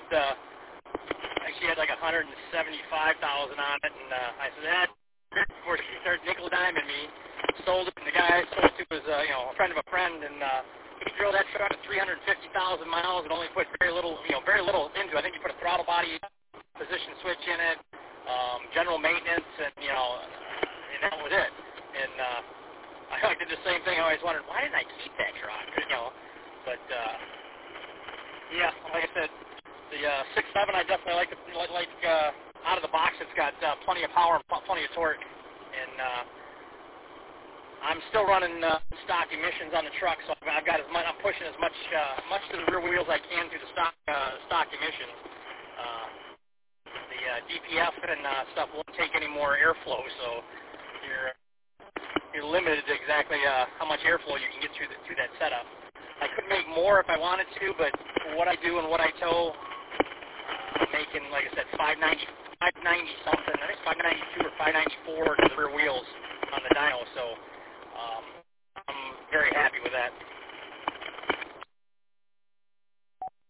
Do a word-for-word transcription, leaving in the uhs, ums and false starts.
uh, actually had like one hundred seventy-five thousand on it, and uh, I said, that, of course, he started nickel diming me, sold it, and the guy I sold it to was, uh, you know, a friend of a friend, and uh, he drove that truck at three hundred fifty thousand miles and only put very little, you know, very little into it. I think he put a throttle body position switch in it, um, general maintenance, and, you know, and that was it. And uh, I did the same thing. I always wondered, why didn't I keep that truck, you know, but, uh, yeah, like I said, the uh, six seven I definitely like, the, like, like uh, out of the box, it's got uh, plenty of power and plenty of torque, and uh, I'm still running uh, stock emissions on the truck, so I've got as much, I'm pushing as much uh, much to the rear wheels I can through the stock uh, stock emissions. Uh, the uh, D P F and uh, stuff won't take any more airflow, so you're you're limited to exactly uh, how much airflow you can get through the, through that setup. I could make more if I wanted to, but for what I do and what I tow, I'm making, like I said, five ninety, five ninety something. I think five ninety-two or five ninety-four to the rear wheels on the dyno, so um,